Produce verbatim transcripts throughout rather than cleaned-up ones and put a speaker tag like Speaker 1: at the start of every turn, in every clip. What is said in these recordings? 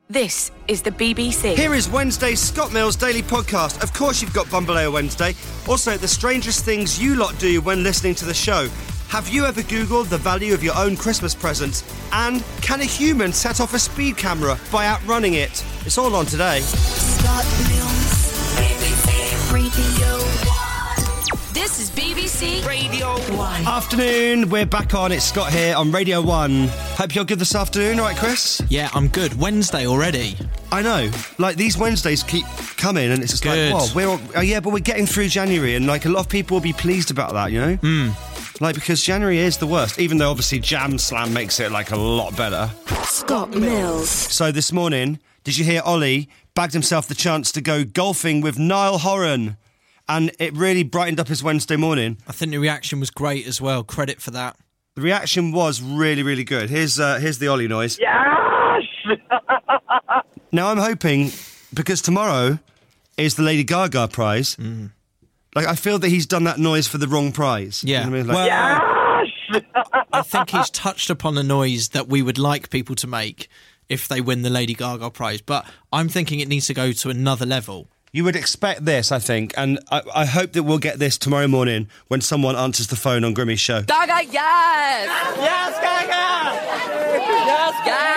Speaker 1: This is the B B C.
Speaker 2: Here is Wednesday's Scott Mills Daily Podcast. Of course you've got Bumbaleo Wednesday. Also, the strangest things you lot do when listening to the show. Have you ever Googled the value of your own Christmas presents? And can a human set off a speed camera by outrunning it? It's all on today.
Speaker 1: Scott Mills, B B C Radio one. This is B B C Radio one.
Speaker 2: Afternoon, we're back on. It's Scott here on Radio one. Hope you're good this afternoon, all right, Chris?
Speaker 3: Yeah, I'm good. Wednesday already.
Speaker 2: I know. Like, these Wednesdays keep coming and it's just
Speaker 3: Good.
Speaker 2: like, whoa, we're all, oh, yeah, but we're getting through January and, like, a lot of people will be pleased about that, you know?
Speaker 3: Mm.
Speaker 2: Like, because January is the worst, even though obviously Jam Slam makes it, like, a lot better.
Speaker 1: Scott Mills.
Speaker 2: So this morning, did you hear Ollie bagged himself the chance to go golfing with Niall Horan? And it really brightened up his Wednesday morning.
Speaker 3: I think the reaction was great as well. Credit for that.
Speaker 2: The reaction was really, really good. Here's uh, here's the Ollie noise.
Speaker 4: Yes!
Speaker 2: Now, I'm hoping, because tomorrow is the Lady Gaga prize,
Speaker 3: Mm.
Speaker 2: like, I feel that he's done that noise for the wrong prize.
Speaker 3: Yeah.
Speaker 2: You know what I mean? Like,
Speaker 3: Well,
Speaker 4: Yes!
Speaker 3: I think he's touched upon a noise that we would like people to make if they win the Lady Gaga prize. But I'm thinking it needs to go to another level.
Speaker 2: you would expect this, I think, and I, I hope that we'll get this tomorrow morning when someone answers the phone on Grimmy's show.
Speaker 5: Gaga, yes! Yes, Gaga! Yes,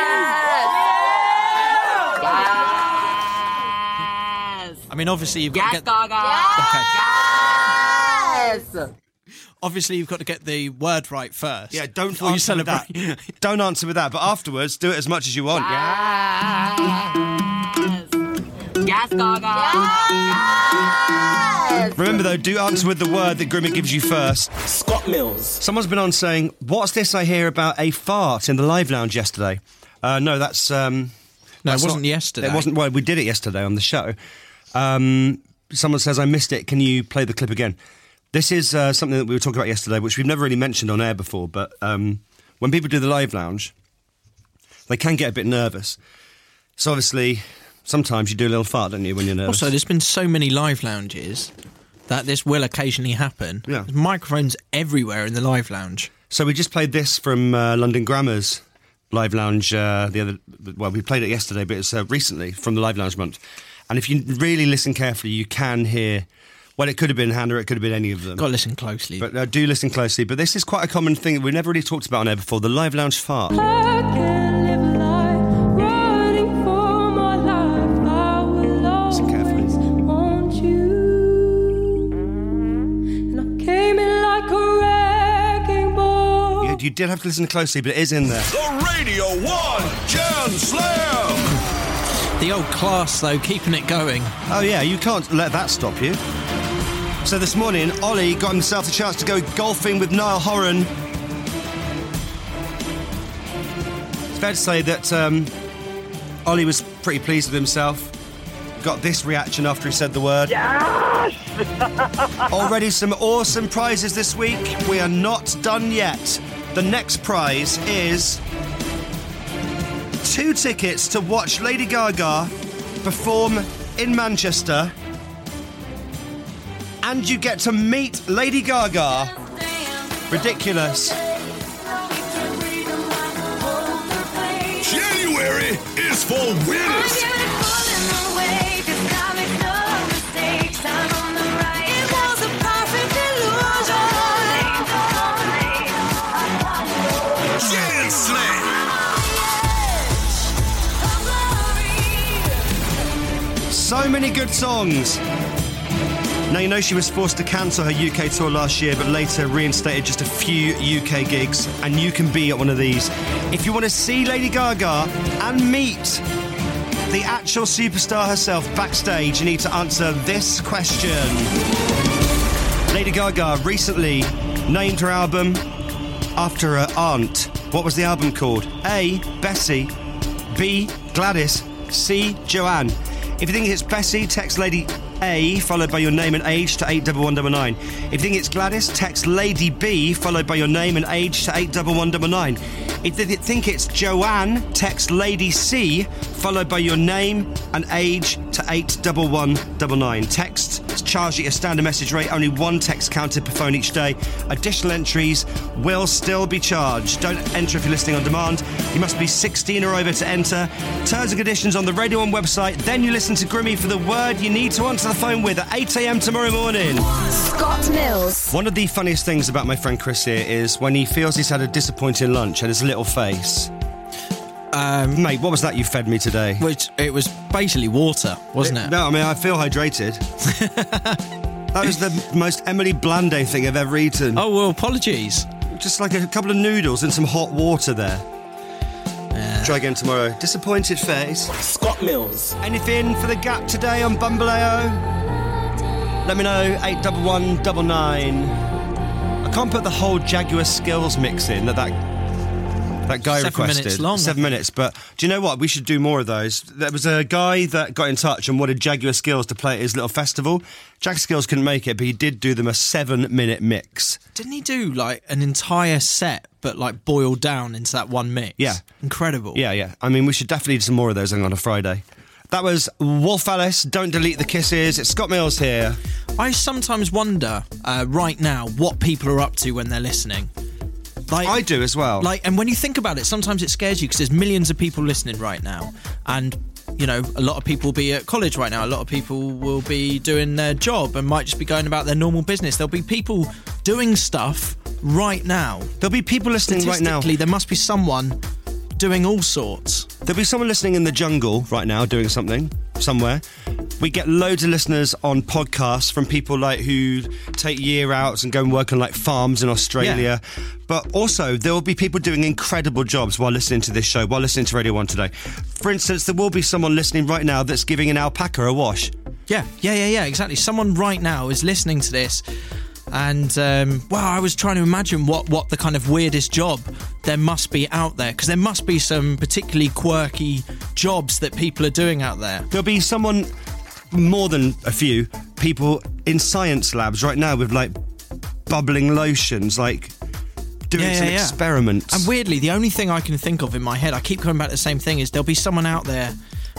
Speaker 5: yes! Yes!
Speaker 3: I mean, obviously you've got
Speaker 5: Yes,
Speaker 3: to get
Speaker 5: Gaga!
Speaker 3: Okay.
Speaker 5: Yes!
Speaker 3: Obviously you've got to get the word right first.
Speaker 2: Yeah, don't
Speaker 3: before you
Speaker 2: answer with
Speaker 3: celebrate.
Speaker 2: that. Don't answer with that, but afterwards, do it as much as you want.
Speaker 5: Yes! Yes, Gaga! Yes!
Speaker 2: Remember, though, do answer with the word that Grimmy gives you first.
Speaker 6: Scott Mills.
Speaker 2: Someone's been on saying, what's this I hear about a fart in the live lounge yesterday? Uh, no, that's... Um,
Speaker 3: No,
Speaker 2: that's
Speaker 3: it wasn't
Speaker 2: not-
Speaker 3: yesterday.
Speaker 2: It wasn't. Well, we did it yesterday on the show. Um, someone says, I missed it. Can you play the clip again? This is uh, something that we were talking about yesterday, which we've never really mentioned on air before, but um, when people do the live lounge, they can get a bit nervous. So obviously, sometimes you do a little fart, don't you, when you're nervous?
Speaker 3: Also, there's been so many live lounges that this will occasionally happen.
Speaker 2: Yeah.
Speaker 3: There's microphones everywhere in the live lounge.
Speaker 2: So we just played this from uh, London Grammar's live lounge uh, the other. Well, we played it yesterday, but it's uh, recently from the live lounge month. And if you really listen carefully, you can hear. Well, it could have been Hannah, it could have been any of them.
Speaker 3: Got to listen closely.
Speaker 2: But uh, do listen closely. But this is quite a common thing that we've never really talked about on air before: the live lounge fart.
Speaker 7: I can live life running for my life. I will
Speaker 2: Listen carefully.
Speaker 7: always want you. And I came in like a wrecking ball.
Speaker 2: You, you did have to listen closely, but it is in there.
Speaker 6: The Radio one Jam Slam.
Speaker 3: The old class, though, keeping it going.
Speaker 2: Oh yeah, you can't let that stop you. So this morning, Ollie got himself the chance to go golfing with Niall Horan. It's fair to say that um, Ollie was pretty pleased with himself. Got this reaction after he said the word.
Speaker 4: Yes!
Speaker 2: Already some awesome prizes this week. We are not done yet. The next prize is two tickets to watch Lady Gaga perform in Manchester. And you get to meet Lady Gaga. Ridiculous.
Speaker 6: January is for winners. Jam Slam.
Speaker 2: So many good songs. Now, you know she was forced to cancel her U K tour last year, but later reinstated just a few U K gigs, and you can be at one of these. If you want to see Lady Gaga and meet the actual superstar herself backstage, you need to answer this question. Lady Gaga recently named her album after her aunt. What was the album called? A. Bessie. B. Gladys. C. Joanne. If you think it's Bessie, text Lady A followed by your name and age to eight one one nine nine. If you think it's Gladys, text Lady B followed by your name and age to eight one one nine nine. If you think it's Joanne, text Lady C followed by your name and age to eight one one nine nine. Text is charged at your standard message rate, only one text counted per phone each day. Additional entries will still be charged. Don't enter if you're listening on demand. You must be sixteen or over to enter. Terms and conditions on the Radio one website. Then you listen to Grimmy for the word you need to answer the phone with at eight a.m. tomorrow morning.
Speaker 1: Scott Mills.
Speaker 2: One of the funniest things about my friend Chris here is when he feels he's had a disappointing lunch and his little face.
Speaker 3: Um,
Speaker 2: Mate, what was that you fed me today?
Speaker 3: which it was basically water, wasn't it?
Speaker 2: No, I mean, I feel hydrated. That was the most Emily Blandé thing I've ever eaten.
Speaker 3: Oh, well, apologies.
Speaker 2: Just like a couple of noodles and some hot water there.
Speaker 3: Yeah.
Speaker 2: Try again tomorrow. Disappointed face.
Speaker 6: Scott Mills.
Speaker 2: Anything for the gap today on Bumbaleo? Let me know, eight one one nine nine. I can't put the whole Jaguar Skills mix in that that, that guy
Speaker 3: Seven
Speaker 2: requested.
Speaker 3: minutes long.
Speaker 2: Seven minutes, but do you know what? We should do more of those. There was a guy that got in touch and wanted Jaguar Skills to play at his little festival. Jack Skills couldn't make it, but he did do them a seven-minute mix.
Speaker 3: Didn't he do, like, an entire set, but, like, boiled down into that one mix?
Speaker 2: Yeah.
Speaker 3: Incredible.
Speaker 2: Yeah, yeah. I mean, we should definitely do some more of those on a Friday. That was Wolf Alice, Don't Delete the Kisses. It's Scott Mills here.
Speaker 3: I sometimes wonder, uh, right now, what people are up to when they're listening. Like,
Speaker 2: I do as well.
Speaker 3: Like, and when you think about it, sometimes it scares you because there's millions of people listening right now. And, you know, a lot of people will be at college right now. A lot of people will be doing their job and might just be going about their normal business. There'll be people doing stuff right now.
Speaker 2: There'll be people listening right now.
Speaker 3: Statistically, there must be someone doing all sorts.
Speaker 2: There'll be someone listening in the jungle right now doing something somewhere. We get loads of listeners on podcasts from people like who take year outs and go and work on like farms in Australia.
Speaker 3: Yeah.
Speaker 2: But also there will be people doing incredible jobs while listening to this show, while listening to Radio one today. For instance, there will be someone listening right now that's giving an alpaca a wash.
Speaker 3: Yeah, yeah, yeah, yeah, exactly. Someone right now is listening to this and, um, wow, I was trying to imagine what, what the kind of weirdest job there must be out there, because there must be some particularly quirky jobs that people are doing out there.
Speaker 2: There'll be someone, more than a few, people in science labs right now with, like, bubbling lotions, like, doing
Speaker 3: Yeah,
Speaker 2: some
Speaker 3: yeah, yeah.
Speaker 2: experiments.
Speaker 3: And weirdly, the only thing I can think of in my head, I keep coming back to the same thing, is there'll be someone out there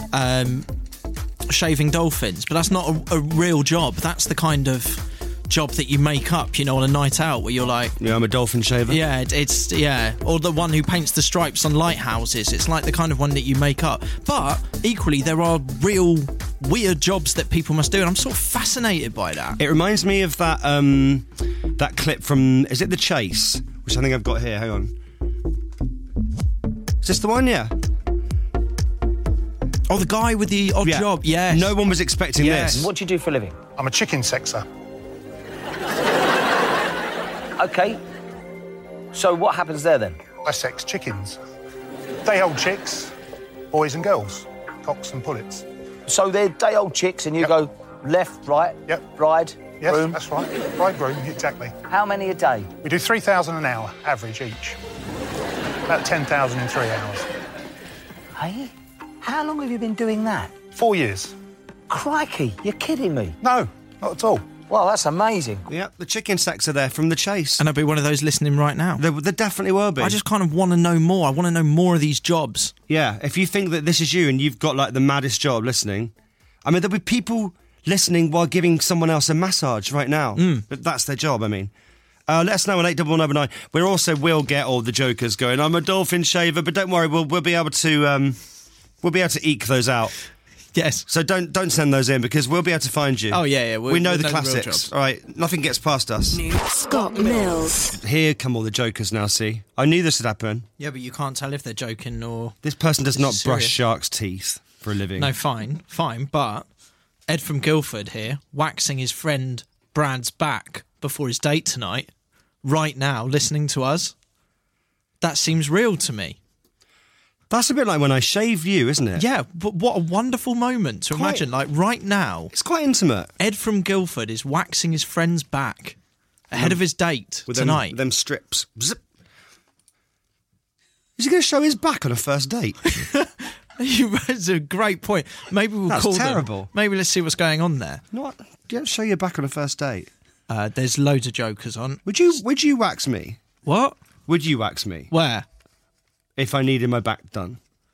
Speaker 3: um, shaving dolphins, but that's not a, a real job. That's the kind of job that you make up, you know, on a night out where you're like,
Speaker 2: Yeah, I'm a dolphin shaver.
Speaker 3: yeah, it, it's, yeah, or the one who paints the stripes on lighthouses. It's like the kind of one that you make up. But equally, there are real weird jobs that people must do, and I'm sort of fascinated by that.
Speaker 2: It reminds me of that um, that clip from, is it The Chase? Which I think I've got here, hang on. Is this the one? Yeah.
Speaker 3: Oh, the guy with the odd
Speaker 2: yeah.
Speaker 3: job, yes.
Speaker 2: No one was expecting
Speaker 3: Yes.
Speaker 2: this.
Speaker 4: What do you do for a living?
Speaker 8: I'm a chicken sexer.
Speaker 4: Okay. So what happens there then?
Speaker 8: I sex chickens. Day old chicks, boys and girls, cocks and pullets.
Speaker 4: So they're day-old chicks and you
Speaker 8: Yep.
Speaker 4: go left, right,
Speaker 8: Yep.
Speaker 4: bride,
Speaker 8: Yes,
Speaker 4: groom.
Speaker 8: that's right. Bridegroom, exactly.
Speaker 4: How many a day?
Speaker 8: We do three thousand an hour, average each. About ten thousand in three hours.
Speaker 4: Hey? How long have you been doing that?
Speaker 8: Four years.
Speaker 4: Crikey, you're kidding me.
Speaker 8: No, not at all.
Speaker 4: Well, that's amazing.
Speaker 2: Yeah, the chicken sacks are there from The Chase.
Speaker 3: And I'll be one of those listening right now.
Speaker 2: There, there definitely will be.
Speaker 3: I just kind of want to know more. I want to know more of these jobs.
Speaker 2: Yeah, if you think that this is you and you've got like the maddest job listening, I mean, there'll be people listening while giving someone else a massage right now.
Speaker 3: Mm.
Speaker 2: But that's their job, I mean. Uh, let us know on eight one one nine nine. We also will get all the jokers going. I'm a dolphin shaver, but don't worry, we'll we'll be able to um, we'll be able to eke those out.
Speaker 3: Yes.
Speaker 2: So don't don't send those in because we'll be able to find you.
Speaker 3: Oh, yeah, yeah. We'll,
Speaker 2: we know
Speaker 3: we'll
Speaker 2: the
Speaker 3: know the real
Speaker 2: classics.
Speaker 3: jobs.
Speaker 2: All right, nothing gets past us.
Speaker 1: Scott Mills.
Speaker 2: Here come all the jokers now, see? I knew this would happen.
Speaker 3: Yeah, but you can't tell if they're joking or...
Speaker 2: This person does
Speaker 3: This
Speaker 2: not
Speaker 3: is
Speaker 2: brush
Speaker 3: serious.
Speaker 2: sharks' teeth for a living.
Speaker 3: No, fine, fine. But Ed from Guildford here, waxing his friend Brad's back before his date tonight, right now, listening to us. That seems real to me.
Speaker 2: That's a bit like when I shave you, isn't it?
Speaker 3: Yeah, but what a wonderful moment to
Speaker 2: Quite-
Speaker 3: imagine. Like, right now,
Speaker 2: It's quite intimate.
Speaker 3: Ed from Guildford is waxing his friend's back ahead of his date
Speaker 2: With them,
Speaker 3: tonight.
Speaker 2: them strips. Zip. Is he going to show his back on a first date?
Speaker 3: That's a great point. Maybe we'll
Speaker 2: That's
Speaker 3: call
Speaker 2: terrible.
Speaker 3: them. Maybe let's see what's going on there.
Speaker 2: Not. You don't show your back on a first date.
Speaker 3: Uh, there's loads of jokers on.
Speaker 2: Would you? Would you wax me?
Speaker 3: What?
Speaker 2: Would you wax me
Speaker 3: Where?
Speaker 2: if I needed my back done?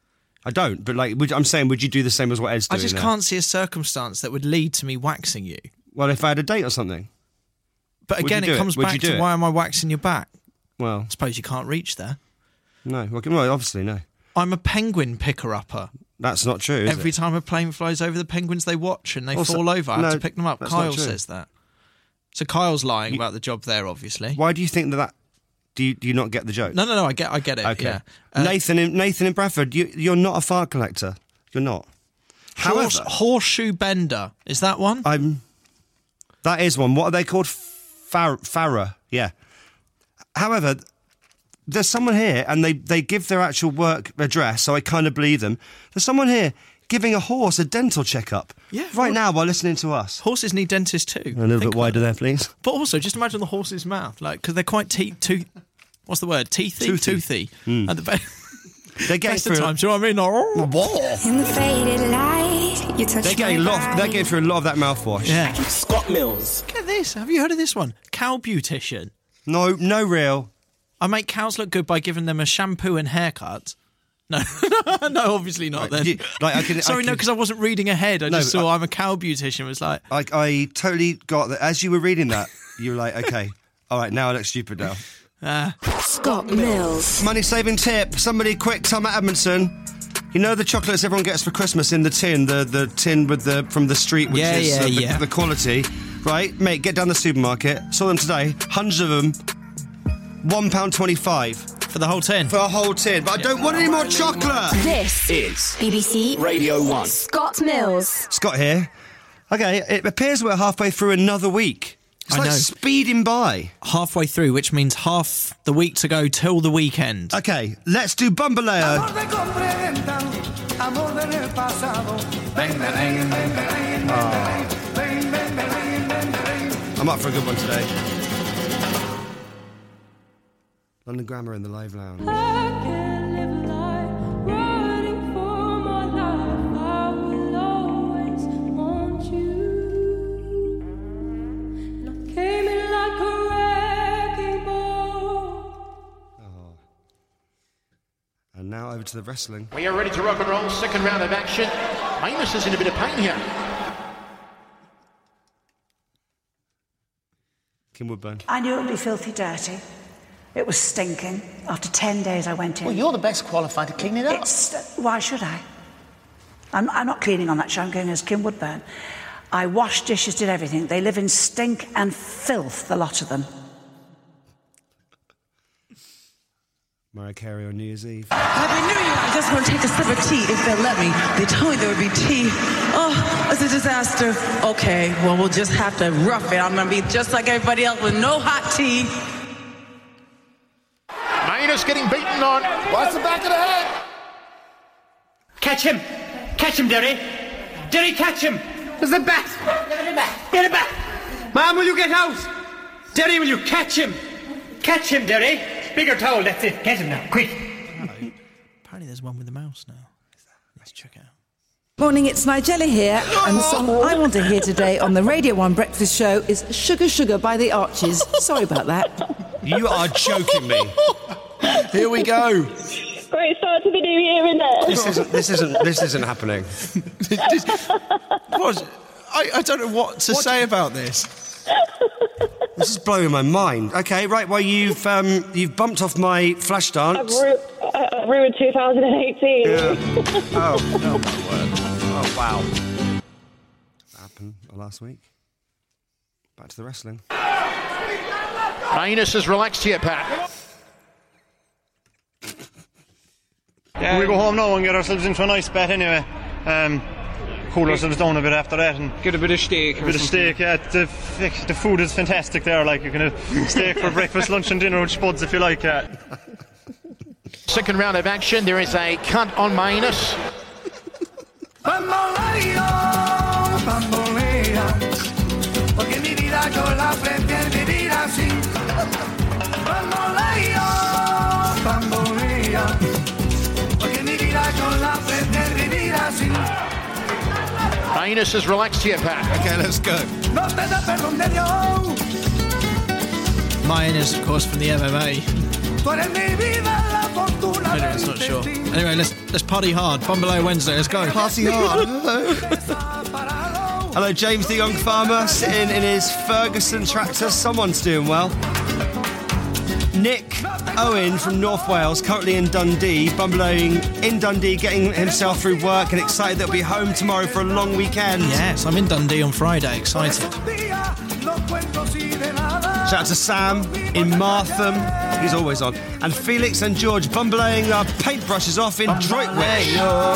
Speaker 2: I don't, but like, would, I'm saying, would you do the same as what Ed's
Speaker 3: I
Speaker 2: doing
Speaker 3: just
Speaker 2: there?
Speaker 3: can't see a circumstance that would lead to me waxing you.
Speaker 2: Well, if I had a date or something.
Speaker 3: But
Speaker 2: Would
Speaker 3: again,
Speaker 2: you
Speaker 3: it
Speaker 2: do
Speaker 3: comes
Speaker 2: it? Would
Speaker 3: back
Speaker 2: you do
Speaker 3: to
Speaker 2: it?
Speaker 3: why am I waxing your back?
Speaker 2: Well,
Speaker 3: I suppose you can't reach there.
Speaker 2: no. Well, well obviously, no.
Speaker 3: I'm a penguin picker-upper.
Speaker 2: That's not true, is
Speaker 3: Every
Speaker 2: it?
Speaker 3: time a plane flies over the penguins, they watch and they
Speaker 2: Also,
Speaker 3: fall over. I have
Speaker 2: no,
Speaker 3: to pick them up.
Speaker 2: that's not
Speaker 3: Kyle
Speaker 2: true.
Speaker 3: says that. So Kyle's lying about the job there, obviously.
Speaker 2: Why do you think that that... Do you, do you not get the joke?
Speaker 3: No, no, no, I get I get it,
Speaker 2: Okay.
Speaker 3: yeah. Uh,
Speaker 2: Nathan, in, Nathan in Bradford, you, you're not a fart collector. You're not.
Speaker 3: horse,
Speaker 2: However,
Speaker 3: horseshoe bender. Is that one?
Speaker 2: I'm... That is one. What are they called? Far, Farah. Yeah. However, there's someone here, and they, they give their actual work address, so I kind of believe them. There's someone here giving a horse a dental checkup.
Speaker 3: Yeah,
Speaker 2: Right
Speaker 3: well-
Speaker 2: now, while listening to us.
Speaker 3: Horses need dentists too.
Speaker 2: A little
Speaker 3: Think
Speaker 2: bit wider
Speaker 3: about
Speaker 2: there,
Speaker 3: it.
Speaker 2: please.
Speaker 3: But also, just imagine the horse's mouth, like, because they're quite te- tooth... What's the word? Teethy?
Speaker 2: Toothy.
Speaker 3: Toothy. At the be-
Speaker 2: They're getting
Speaker 3: best
Speaker 2: through...
Speaker 3: of times, do you know what I mean? Oh.
Speaker 1: In the faded light, you touch
Speaker 2: They're getting, a
Speaker 1: my
Speaker 2: lot of, they're
Speaker 1: body.
Speaker 2: getting through a lot of that mouthwash.
Speaker 3: Yeah.
Speaker 6: Scott Mills.
Speaker 3: Look at this. Have you heard of this one? Cow beautician.
Speaker 2: No, no real.
Speaker 3: I make cows look good by giving them a shampoo and haircut. No, no, obviously not. Then,
Speaker 2: You- like, I can- I
Speaker 3: sorry, no,
Speaker 2: can-
Speaker 3: because I wasn't reading ahead. I
Speaker 2: No,
Speaker 3: just saw
Speaker 2: I-
Speaker 3: I'm a cow beautician. Was like,
Speaker 2: I, I totally got that. As you were reading that, you were like, okay, all right, now I look stupid now.
Speaker 1: Scott Mills.
Speaker 2: Money saving tip. Somebody quick, Tom at Edmondson. You know the chocolates everyone gets for Christmas in the tin, the, the tin with the from the street, which
Speaker 3: Yeah,
Speaker 2: is
Speaker 3: yeah,
Speaker 2: uh, the,
Speaker 3: yeah.
Speaker 2: the quality, right? Mate, get down the supermarket. Saw them today. Hundreds of them. One pound twenty-five
Speaker 3: for the whole tin.
Speaker 2: for a whole tin. But I don't want any more chocolate.
Speaker 1: This
Speaker 6: Is
Speaker 1: B B C
Speaker 6: Radio one.
Speaker 1: Scott Mills.
Speaker 2: Scott here. Okay, it appears we're halfway through another week. It's
Speaker 3: I
Speaker 2: like
Speaker 3: know.
Speaker 2: speeding by.
Speaker 3: Halfway through, which means half the week to go till the weekend.
Speaker 2: Okay, let's do Bumbaleo. I'm up for a good one today. London Grammar in the live lounge.
Speaker 7: I can't live life running for my life. I will always want you. And I came in like a wrecking ball.
Speaker 2: And now over to the wrestling.
Speaker 9: We are ready to rock and roll. Second round of action. Amos is in a bit of pain here.
Speaker 2: Kim Woodburn.
Speaker 10: I knew it would be filthy dirty. It was stinking. After ten days I went in.
Speaker 4: Well, you're the best qualified to clean it up.
Speaker 10: It's, why should I? I'm, I'm not cleaning on that show, I'm going as Kim Woodburn. I washed dishes, did everything. They live in stink and filth, the lot of them.
Speaker 2: Mariah Carey on New Year's Eve.
Speaker 11: Happy New Year! I just want to take a sip of tea if they'll let me. They told me there would be tea. Oh, it's a disaster. Okay, well, we'll just have to rough it. I'm going to be just like everybody else with no hot tea.
Speaker 9: Amos getting beaten on.
Speaker 6: Watch the back of the head.
Speaker 12: Catch him! Catch him, Derry! Derry, catch him! There's a bat! Get it back! Ma'am, will you get out? Derry, will you catch him? Catch him, Derry! Bigger towel, that's it. Catch him now, quick!
Speaker 3: Apparently, there's one with the mouse now. Let's check it out.
Speaker 13: Morning, it's Nigella here, and the song I want to hear today on the Radio one Breakfast Show is Sugar Sugar by the Archies. Sorry about that.
Speaker 2: You are joking me.
Speaker 3: Here we go.
Speaker 14: Great start to the new year, isn't it?
Speaker 2: This isn't. This isn't. This isn't happening.
Speaker 3: What? I, I don't know what to say about this.
Speaker 2: This is blowing my mind. Okay, right. Well, you've um, you've bumped off my flash dance.
Speaker 14: I've, ru- I've ruined two thousand eighteen.
Speaker 2: Yeah. Oh, oh my word. Oh wow. That happened last week. Back to the wrestling.
Speaker 9: Amos has relaxed here, Pat.
Speaker 15: Yeah, we go home now and get ourselves into a nice bed anyway. Um, cool ourselves down a bit after that and
Speaker 12: get a bit of steak.
Speaker 15: A bit of steak, yeah. The, the food is fantastic there. Like you can have steak for breakfast, lunch, and dinner with spuds if you like. Yeah.
Speaker 9: Second round of action. There is a cut on Amos.
Speaker 6: Bamboleo, bambolea, porque mi vida yo la prefiero vivir así. Bamboleo, bambolea, porque mi vida yo la prefiero vivir así.
Speaker 9: Amos has relaxed here, Pat.
Speaker 2: Okay, let's go.
Speaker 6: No te da perdón de Dios.
Speaker 3: Mine is, of course, from the M M A.
Speaker 6: Tú eres mi vida, la fortuna
Speaker 3: Anyway,
Speaker 6: del
Speaker 3: it's not sure.
Speaker 6: destino.
Speaker 3: Anyway, let's. let's party hard. Bumbaleo Wednesday, let's go.
Speaker 2: Party hard. Hello. Hello, James the Young Farmer, sitting in his Ferguson tractor. Someone's doing well. Nick Owen from North Wales, currently in Dundee, bumbling in Dundee, getting himself through work and excited that he'll be home tomorrow for a long weekend.
Speaker 3: Yes, I'm in Dundee on Friday, excited.
Speaker 2: Shout out to Sam in Martham, he's always on. And Felix and George bumbling our paintbrushes off in Droitwich.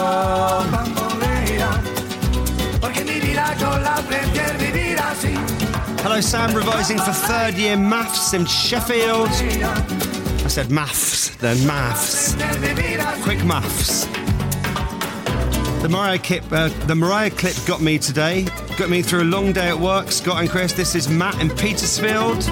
Speaker 2: Hello, Sam, revising for third year maths in Sheffield. I said maths, then maths. Quick maths. The Mariah clip, uh, the Mariah clip got me today. Got me through a long day at work. Scott and Chris, this is Matt in Petersfield.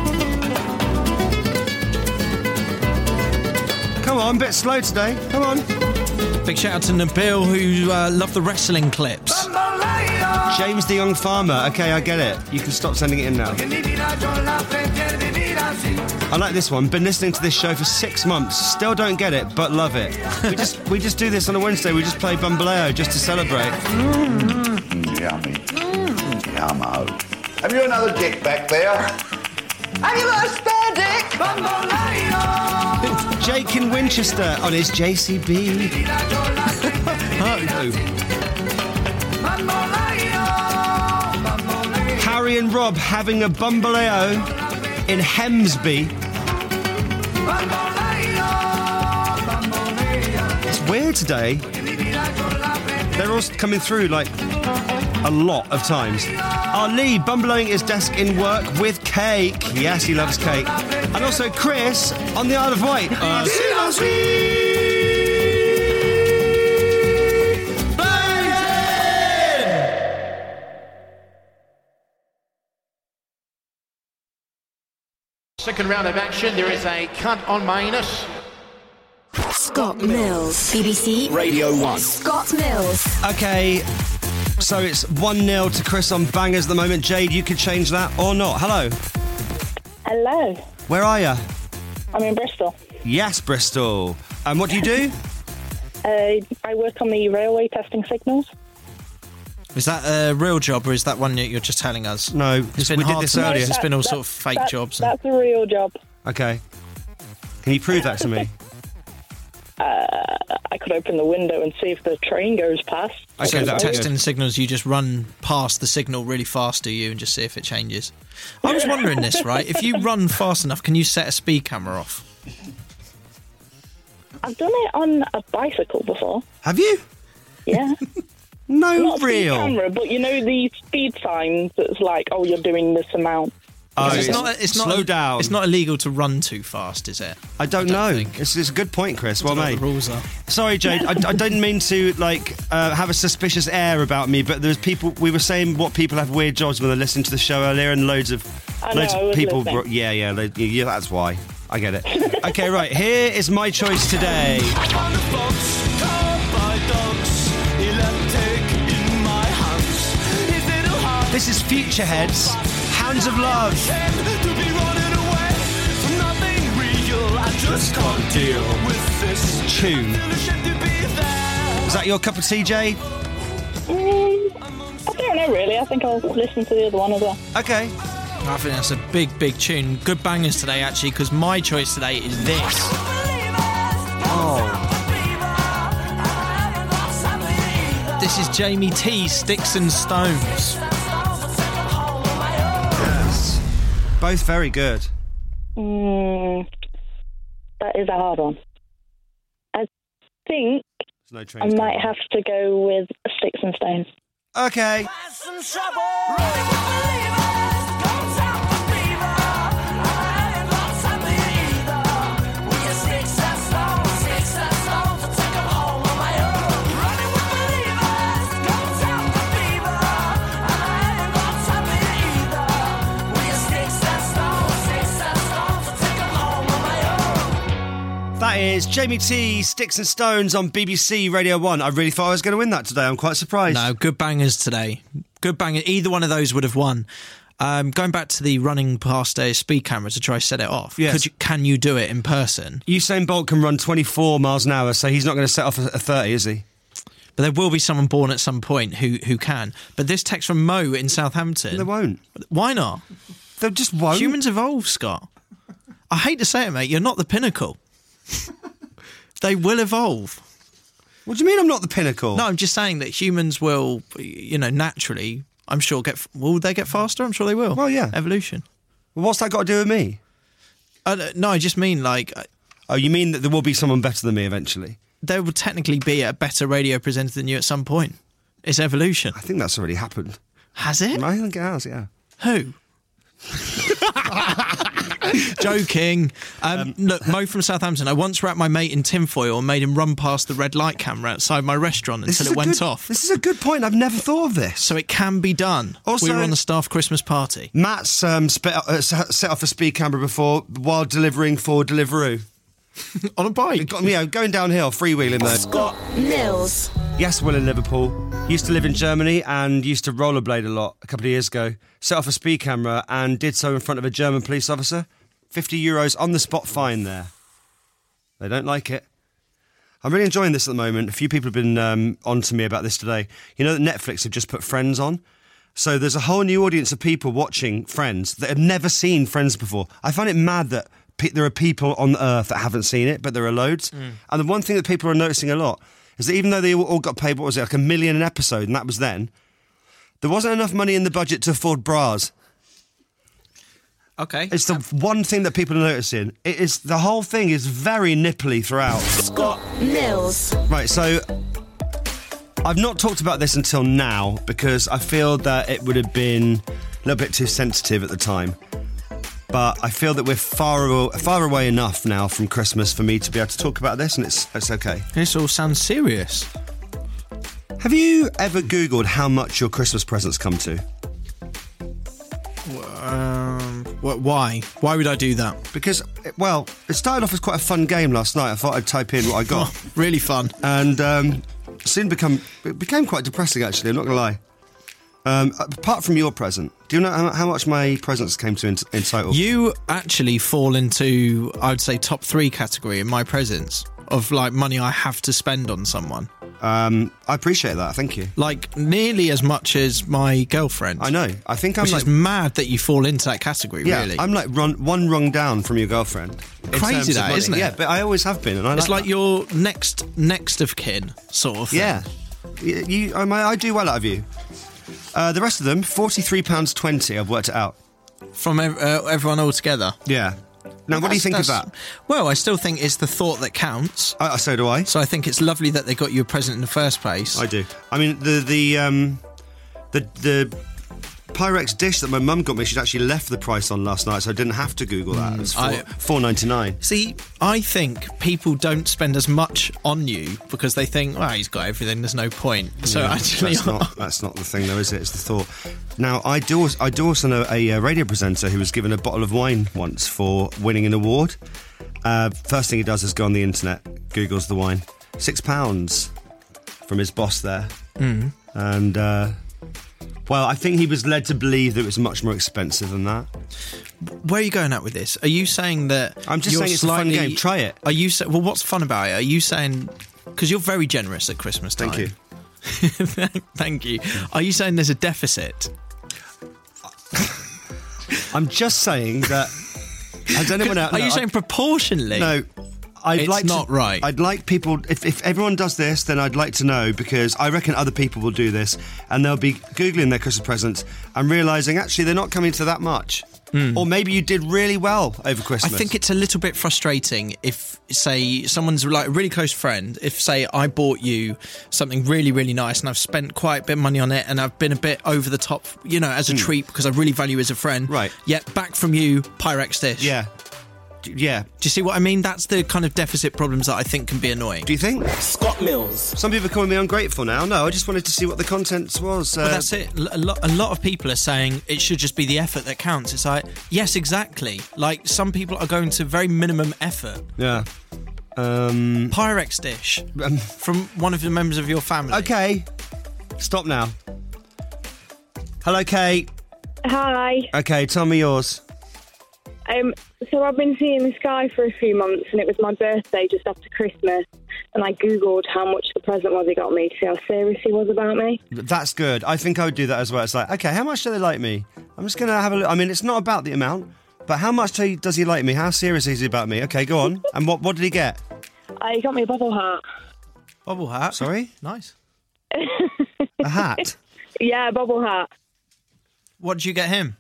Speaker 2: Come on, a bit slow today. Come on.
Speaker 3: Big shout out to Nabil, who uh, loved the wrestling clips.
Speaker 2: James the Young Farmer. Okay, I get it. You can stop sending it in now. I like this one. Been listening to this show for six months. Still don't get it, but love it. We just we just do this on a Wednesday. We just play Bumbaleo just to celebrate.
Speaker 16: Mm, yummy. Mm, yummo. Have you another dick back there?
Speaker 5: Have you got a spare dick?
Speaker 2: It's Jake in Winchester on his J C B. Oh. Harry and Rob having a Bumbaleo in Hemsby. It's weird today. They're all coming through like a lot of times. Our Lee bumbling his desk in work with cake. Yes, he loves cake. And also Chris on the Isle of Wight. Uh,
Speaker 9: Second round of action, there is a cut on Mainus.
Speaker 1: Scott Mills, B B C
Speaker 2: Radio one.
Speaker 1: Scott Mills.
Speaker 2: Okay, so it's one nil to Chris on bangers at the moment. Jade, you could change that or not. Hello.
Speaker 14: Hello.
Speaker 2: Where are you?
Speaker 14: I'm in Bristol.
Speaker 2: Yes, Bristol. And what do you do?
Speaker 14: Uh, I work on the railway testing signals.
Speaker 3: Is that a real job or is that one that you're just telling us?
Speaker 2: No,
Speaker 3: it's been
Speaker 2: we did
Speaker 3: hard
Speaker 2: this
Speaker 3: to-
Speaker 2: earlier.
Speaker 3: It's been all
Speaker 14: That-
Speaker 3: sort of fake
Speaker 14: that-
Speaker 3: jobs. and-
Speaker 14: That's a real job.
Speaker 2: Okay. Can you prove that to me?
Speaker 14: Uh, I could open the window and see if the train goes past.
Speaker 3: So the testing signals, you just run past the signal really fast, do you, and just see if it changes? I was wondering this, right? If you run fast enough, can you set a speed camera off?
Speaker 14: I've done it on a bicycle before.
Speaker 2: Have you?
Speaker 14: Yeah.
Speaker 2: No,
Speaker 14: Not a speed
Speaker 2: real.
Speaker 14: camera, but you know the speed signs that's like, oh, you're doing this amount.
Speaker 2: Oh,
Speaker 3: Because it's not. It's not.
Speaker 2: slow down.
Speaker 3: It's not illegal to run too fast, is it?
Speaker 2: I don't, know. It's, it's a good point, Chris. Well
Speaker 3: don't know
Speaker 2: made.
Speaker 3: what the rules are.
Speaker 2: Sorry, Jade. I, I didn't mean to like uh, have a suspicious air about me, but there's people. We were saying what people have weird jobs when they listen to the show earlier, and loads of
Speaker 14: I know,
Speaker 2: loads
Speaker 14: I
Speaker 2: of
Speaker 14: was
Speaker 2: people.
Speaker 14: listening.
Speaker 2: Bro- yeah, yeah, they, yeah. That's why. I get it. Okay, right. Here is my choice today. This is Futureheads, Hounds of Love. Just can't deal with this tune. Is that your cup of tea, Jay?
Speaker 14: Mm, I don't know, really. I think I'll listen to the other one as well.
Speaker 2: Okay.
Speaker 3: I think that's a big, big tune. Good bangers today, actually, because my choice today is this.
Speaker 2: Oh.
Speaker 3: This is Jamie T, Sticks and Stones.
Speaker 2: Yes. Both very good.
Speaker 14: Mm, that is a hard one. I think
Speaker 2: There's no
Speaker 14: I
Speaker 2: trains
Speaker 14: might
Speaker 2: going
Speaker 14: have to go with Sticks and Stones.
Speaker 2: on. Okay. That is Jamie T, Sticks and Stones on B B C Radio one. I really thought I was going to win that today. I'm quite surprised.
Speaker 3: No, good bangers today. Good bangers. Either one of those would have won. Um, going back to the running past a speed camera to try set it off.
Speaker 2: Yes.
Speaker 3: Could you, can you do it in person?
Speaker 2: Usain Bolt can run twenty-four miles an hour, so he's not going to set off a, a thirty, is he?
Speaker 3: But there will be someone born at some point who who can. But this text from Mo in Southampton.
Speaker 2: They won't.
Speaker 3: Why not?
Speaker 2: They just won't.
Speaker 3: Humans evolve, Scott. I hate to say it, mate. You're not the pinnacle. They will evolve.
Speaker 2: What do you mean I'm not the pinnacle?
Speaker 3: No, I'm just saying that humans will, you know, naturally, I'm sure, get... Will they get faster? I'm sure they will.
Speaker 2: Well, yeah.
Speaker 3: Evolution.
Speaker 2: Well, what's that got to do with me?
Speaker 3: Uh, no, I just mean, like...
Speaker 2: Oh, you mean that there will be someone better than me eventually?
Speaker 3: There will technically be a better radio presenter than you at some point. It's evolution.
Speaker 2: I think that's already happened.
Speaker 3: Has it?
Speaker 2: I think it has, yeah.
Speaker 3: Who? Joking. Um, um, look, Mo from Southampton. I once wrapped my mate in tinfoil and made him run past the red light camera outside my restaurant until it went
Speaker 2: good,
Speaker 3: off.
Speaker 2: This is a good point. I've never thought of this.
Speaker 3: So it can be done. Also, we were on the staff Christmas party.
Speaker 2: Matt's um, spit, uh, set off a speed camera before while delivering for Deliveroo.
Speaker 3: On a bike?
Speaker 2: Got, you know, going downhill, freewheeling there.
Speaker 1: Scott Mills.
Speaker 2: Yes, Will in Liverpool. Used to live in Germany and used to rollerblade a lot a couple of years ago. Set off a speed camera and did so in front of a German police officer. fifty euros on the spot fine there. They don't like it. I'm really enjoying this at the moment. A few people have been um, on to me about this today. You know that Netflix have just put Friends on? So there's a whole new audience of people watching Friends that have never seen Friends before. I find it mad that pe- there are people on Earth that haven't seen it, but there are loads. Mm. And the one thing that people are noticing a lot is that even though they all got paid, what was it, like a million an episode, and that was then, there wasn't enough money in the budget to afford bras.
Speaker 3: Okay.
Speaker 2: It's the one thing that people are noticing. It is the whole thing is very nipply throughout.
Speaker 1: Scott Mills.
Speaker 2: Right, so I've not talked about this until now because I feel that it would have been a little bit too sensitive at the time. But I feel that we're far far away enough now from Christmas for me to be able to talk about this, and it's it's okay.
Speaker 3: This all sounds serious.
Speaker 2: Have you ever Googled how much your Christmas presents come to?
Speaker 3: Um, what, why? Why would I do that?
Speaker 2: Because, well, it started off as quite a fun game last night. I thought I'd type in what I got.
Speaker 3: Oh, really fun.
Speaker 2: And um, soon become it became quite depressing, actually, I'm not going to lie. Um, apart from your present, do you know how, how much my presents came to in, in total?
Speaker 3: You actually fall into, I would say, top three category in my presents of, like, money I have to spend on someone.
Speaker 2: Um, I appreciate that, thank you.
Speaker 3: Like, nearly as much as my girlfriend.
Speaker 2: I know. I think I'm
Speaker 3: Which
Speaker 2: like...
Speaker 3: is mad that you fall into that category,
Speaker 2: yeah,
Speaker 3: really.
Speaker 2: I'm like run, one rung down from your girlfriend.
Speaker 3: Crazy that, isn't it?
Speaker 2: Yeah, but I always have been, and I
Speaker 3: It's
Speaker 2: like
Speaker 3: like your next next of kin, sort of thing.
Speaker 2: Yeah. You, you, I, I do well out of you. Uh, the rest of them, forty-three pounds twenty, I've worked it out.
Speaker 3: From ev- uh, everyone all together?
Speaker 2: Yeah. Now, what do you think of that?
Speaker 3: Well, I still think it's the thought that counts.
Speaker 2: Uh, so do I.
Speaker 3: So I think it's lovely that they got you a present in the first place.
Speaker 2: I do. I mean, the the um, the the Pyrex dish that my mum got me, she'd actually left the price on last night, so I didn't have to Google that. It was four ninety-nine.
Speaker 3: See, I think people don't spend as much on you because they think, well, he's got everything, there's no point. So
Speaker 2: Yeah,
Speaker 3: actually...
Speaker 2: That's not, that's not the thing, though, is it? It's the thought. Now, I do, I do also know a, a radio presenter who was given a bottle of wine once for winning an award. Uh, first thing he does is go on the internet, Googles the wine. Six pounds from his boss there.
Speaker 3: Mm.
Speaker 2: And... Uh, Well, I think he was led to believe that it was much more expensive than that.
Speaker 3: Where are you going at with this? Are you saying that...
Speaker 2: I'm just
Speaker 3: you're
Speaker 2: saying it's
Speaker 3: slightly,
Speaker 2: a fun game. Try it.
Speaker 3: Are you sa- Well, what's fun about it? Are you saying... Because you're very generous at Christmas time.
Speaker 2: Thank you.
Speaker 3: Thank you. Are you saying there's a deficit?
Speaker 2: I'm just saying that... Has anyone else...
Speaker 3: Are
Speaker 2: no,
Speaker 3: you
Speaker 2: I,
Speaker 3: saying proportionally?
Speaker 2: No. I'd
Speaker 3: it's
Speaker 2: like
Speaker 3: not
Speaker 2: to,
Speaker 3: right.
Speaker 2: I'd like people... If, if everyone does this, then I'd like to know, because I reckon other people will do this, and they'll be Googling their Christmas presents and realising, actually, they're not coming to that much. Mm. Or maybe you did really well over Christmas.
Speaker 3: I think it's a little bit frustrating if, say, someone's like a really close friend, if, say, I bought you something really, really nice and I've spent quite a bit of money on it and I've been a bit over the top, you know, as a mm. treat because I really value you as a friend.
Speaker 2: Right.
Speaker 3: Yet back from you, Pyrex dish.
Speaker 2: Yeah. Yeah.
Speaker 3: Do you see what I mean? That's the kind of deficit problems that I think can be annoying.
Speaker 2: Do you think?
Speaker 1: Scott Mills.
Speaker 2: Some people are calling me ungrateful now. No, I just wanted to see what the content was. Uh,
Speaker 3: well, that's it. A lot, a lot of people are saying it should just be the effort that counts. It's like, yes, exactly. Like, some people are going to very minimum effort.
Speaker 2: Yeah. Um,
Speaker 3: Pyrex dish um, from one of the members of your family.
Speaker 2: Okay. Stop now. Hello, Kate.
Speaker 14: Hi.
Speaker 2: Okay, tell me yours.
Speaker 14: Um, so I've been seeing this guy for a few months, and it was my birthday just after Christmas, and I googled how much the present was he got me to see how serious he was about me.
Speaker 2: That's good. I think I would do that as well. It's like, okay, how much do they like me? I'm just going to have a look. I mean, it's not about the amount, but how much do he, does he like me? How serious is he about me? Okay, go on. And what, what did he get?
Speaker 14: Uh, he got me a bubble hat.
Speaker 3: Bubble hat?
Speaker 2: Sorry?
Speaker 3: Nice.
Speaker 2: A hat?
Speaker 14: Yeah, a bubble hat.
Speaker 3: What did you get him?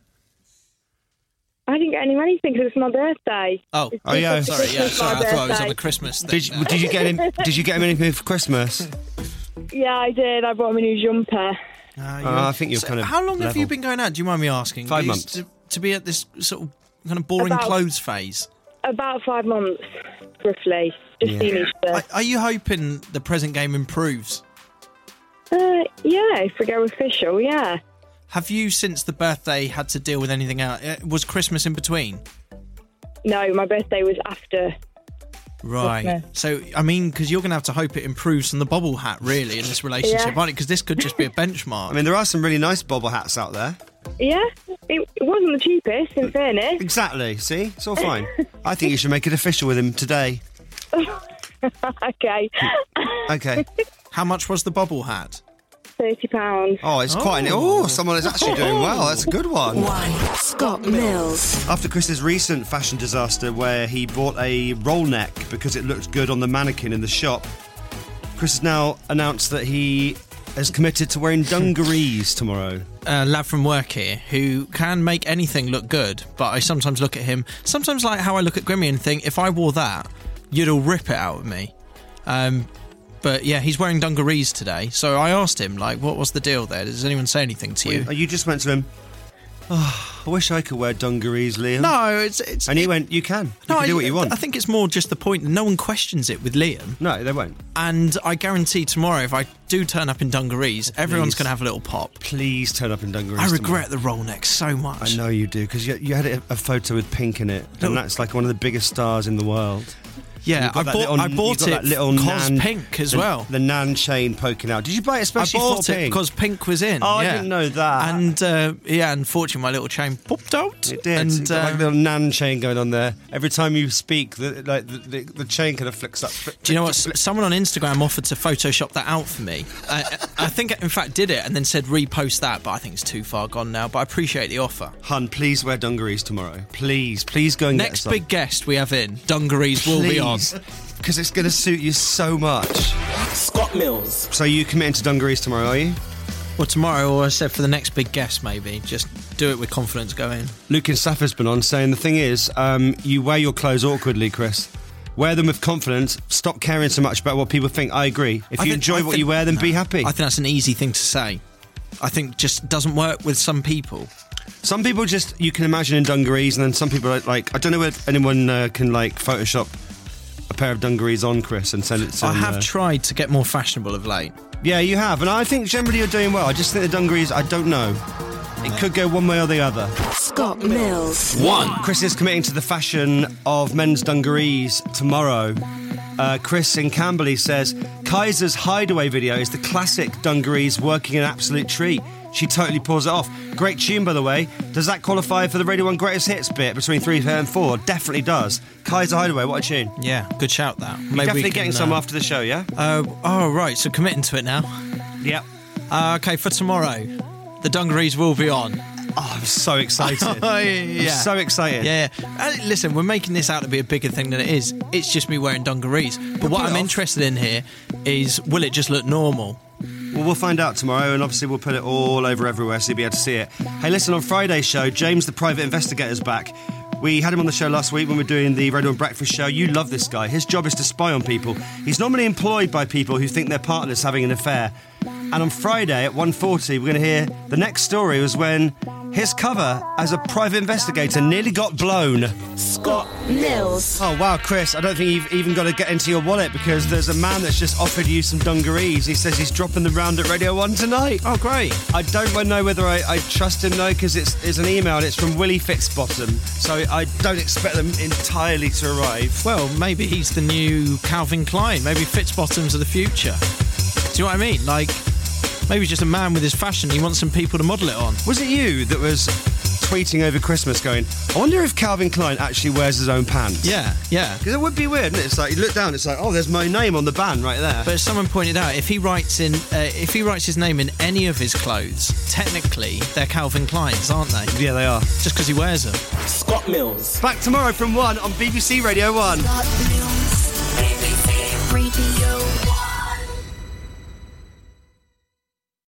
Speaker 14: I didn't get him anything because it's my birthday.
Speaker 3: Oh,
Speaker 14: It's
Speaker 2: oh yeah.
Speaker 14: just
Speaker 3: Sorry, yeah,
Speaker 14: Christmas,
Speaker 3: sorry.
Speaker 14: my
Speaker 3: I thought it was
Speaker 14: birthday.
Speaker 3: on the Christmas thing.
Speaker 2: Did you, did you get him? Did you get him anything for Christmas?
Speaker 14: Yeah, I did. I bought him a new jumper.
Speaker 3: Ah,
Speaker 2: Oh, I think you're
Speaker 3: So
Speaker 2: kind of.
Speaker 3: How long have
Speaker 2: level.
Speaker 3: you been going out? Do you mind me asking?
Speaker 2: Five
Speaker 3: You
Speaker 2: months.
Speaker 3: used To, to be at this sort of kind of boring
Speaker 14: About-
Speaker 3: clothes phase.
Speaker 14: About five months, roughly. Just
Speaker 2: Yeah.
Speaker 14: seeing each other.
Speaker 3: Are, are you hoping the present game improves?
Speaker 14: Uh, yeah, if we go official, yeah.
Speaker 3: Have you, since the birthday, had to deal with anything else? Uh, Was Christmas in between?
Speaker 14: No, my birthday was after.
Speaker 3: Right.
Speaker 14: Okay.
Speaker 3: So, I mean, because you're going to have to hope it improves from the bobble hat, really, in this relationship,
Speaker 14: Yeah.
Speaker 3: aren't it? Because this could just be a benchmark.
Speaker 2: I mean, there are some really nice bobble hats out there.
Speaker 14: Yeah, it, it wasn't the cheapest, in fairness.
Speaker 2: Exactly. See, it's all fine. I think you should make it official with him today.
Speaker 14: Okay.
Speaker 2: Okay.
Speaker 3: How much was the bobble hat?
Speaker 14: thirty pounds.
Speaker 2: Oh, it's quite an... Oh, someone is actually doing well. That's a good one.
Speaker 1: One. Scott Mills.
Speaker 2: After Chris's recent fashion disaster where he bought a roll neck because it looked good on the mannequin in the shop, Chris has now announced that he has committed to wearing dungarees tomorrow.
Speaker 3: A lad from work here who can make anything look good, but I sometimes look at him, sometimes like how I look at Grimmy and think, if I wore that, you'd all rip it out of me. Um, but yeah, he's wearing dungarees today, so I asked him, like, what was the deal there? Does anyone say anything to you?
Speaker 2: Oh, you just went to him, oh, I wish I could wear dungarees, Liam.
Speaker 3: No, it's... it's
Speaker 2: and he went, you can. You
Speaker 3: no,
Speaker 2: can do
Speaker 3: I,
Speaker 2: what you want.
Speaker 3: I think it's more just the point that no one questions it with Liam.
Speaker 2: No, they won't.
Speaker 3: And I guarantee tomorrow, if I do turn up in dungarees, everyone's
Speaker 2: Please.
Speaker 3: going to have a little pop.
Speaker 2: Please turn up in dungarees
Speaker 3: I
Speaker 2: tomorrow.
Speaker 3: regret the roll neck so much.
Speaker 2: I know you do, because you, you had a, a photo with pink in it, and that's like one of the biggest stars in the world.
Speaker 3: Yeah,
Speaker 2: You've got
Speaker 3: I
Speaker 2: that
Speaker 3: bought,
Speaker 2: little-
Speaker 3: I
Speaker 2: you've
Speaker 3: bought
Speaker 2: got
Speaker 3: it
Speaker 2: that little
Speaker 3: cause
Speaker 2: nan-
Speaker 3: pink as
Speaker 2: the,
Speaker 3: well.
Speaker 2: The nan chain poking out. Did you buy it especially
Speaker 3: I bought
Speaker 2: for
Speaker 3: it
Speaker 2: pink?
Speaker 3: because pink was in.
Speaker 2: Oh,
Speaker 3: yeah.
Speaker 2: I didn't know that.
Speaker 3: And uh, yeah, unfortunately, my little chain popped out.
Speaker 2: It did.
Speaker 3: And
Speaker 2: You've got
Speaker 3: uh,
Speaker 2: like a little nan chain going on there. Every time you speak, the, like the, the, the chain kind of flicks up.
Speaker 3: do you know what? S- Someone on Instagram offered to Photoshop that out for me. Uh, I think, in fact, did it and then said repost that, but I think it's too far gone now. But I appreciate the offer.
Speaker 2: Hun, please wear dungarees tomorrow. Please, please go and get
Speaker 3: Next
Speaker 2: some.
Speaker 3: big guest we have in, dungarees will be on.
Speaker 2: Because it's going to suit you so much.
Speaker 1: Scott Mills.
Speaker 2: So you committing to dungarees tomorrow, are you?
Speaker 3: Well, tomorrow, or I said for the next big guest, maybe. Just do it with confidence, go in.
Speaker 2: Luke in Safford's been on saying the thing is, um, you wear your clothes awkwardly, Chris. Wear them with confidence. Stop caring so much about what people think. I agree. If
Speaker 3: I
Speaker 2: you
Speaker 3: think-
Speaker 2: enjoy
Speaker 3: I
Speaker 2: what
Speaker 3: think-
Speaker 2: you wear, then be happy.
Speaker 3: I think that's an easy thing to say. I think just doesn't work with some people.
Speaker 2: Some people just, you can imagine in dungarees, and then some people are like, I don't know if anyone uh, can like Photoshop a pair of dungarees on Chris and send it to
Speaker 3: I
Speaker 2: him,
Speaker 3: have
Speaker 2: uh,
Speaker 3: tried to get more fashionable of late.
Speaker 2: Yeah, you have, and I think generally you're doing well. I just think the dungarees, I don't know. It could go one way or the other.
Speaker 1: Scott Mills.
Speaker 2: One. Chris is committing to the fashion of men's dungarees tomorrow. Uh, Chris in Camberley says, Kaiser's Hideaway video is the classic dungarees working an absolute treat. She totally pulls it off. Great tune, by the way. Does that qualify for the Radio one Greatest Hits bit between three and four? Definitely does. Kaiser Hideaway, what a tune.
Speaker 3: Yeah, good shout that.
Speaker 2: You're
Speaker 3: Maybe we
Speaker 2: definitely
Speaker 3: can,
Speaker 2: getting some
Speaker 3: uh,
Speaker 2: after the show, yeah?
Speaker 3: Uh, oh, right, so committing to it now.
Speaker 2: Yep.
Speaker 3: Uh, okay, for tomorrow, the dungarees will be on.
Speaker 2: Oh, I'm so excited.
Speaker 3: Oh, yeah.
Speaker 2: I'm so excited.
Speaker 3: Yeah, yeah. Uh, listen, we're making this out to be a bigger thing than it is. It's just me wearing dungarees. But what
Speaker 2: pull it
Speaker 3: I'm
Speaker 2: off.
Speaker 3: interested in here is, will it just look normal?
Speaker 2: Well, we'll find out tomorrow, and obviously we'll put it all over everywhere so you'll be able to see it. Hey, listen, on Friday's show, James the Private Investigator's back. We had him on the show last week when we were doing the Radio one Breakfast show. You love this guy. His job is to spy on people. He's normally employed by people who think their partner's having an affair. And on Friday at one forty, we're going to hear the next story was when his cover as a private investigator nearly got blown.
Speaker 1: Scott Mills.
Speaker 2: Oh, wow, Chris, I don't think you've even got to get into your wallet because there's a man that's just offered you some dungarees. He says he's dropping them round at Radio one tonight.
Speaker 3: Oh, great.
Speaker 2: I don't know whether I, I trust him, though, because it's, it's an email and it's from Willie Fitzbottom, so I don't expect them entirely to arrive.
Speaker 3: Well, maybe he's the new Calvin Klein. Maybe Fitzbottoms are the future. Do you know what I mean? Like, Maybe he's just a man with his fashion. He wants some people to model it on.
Speaker 2: Was it you that was tweeting over Christmas going, I wonder if Calvin Klein actually wears his own pants?
Speaker 3: Yeah, yeah.
Speaker 2: Because it would be weird, isn't it? It's like, you look down, it's like, oh, there's my name on the band right there.
Speaker 3: But as someone pointed out, if he writes in, uh, if he writes his name in any of his clothes, technically they're Calvin Klein's, aren't they?
Speaker 2: Yeah, they are.
Speaker 3: Just because he wears them.
Speaker 2: Scott Mills. Back tomorrow from one on B B C Radio one.
Speaker 1: Scott Mills.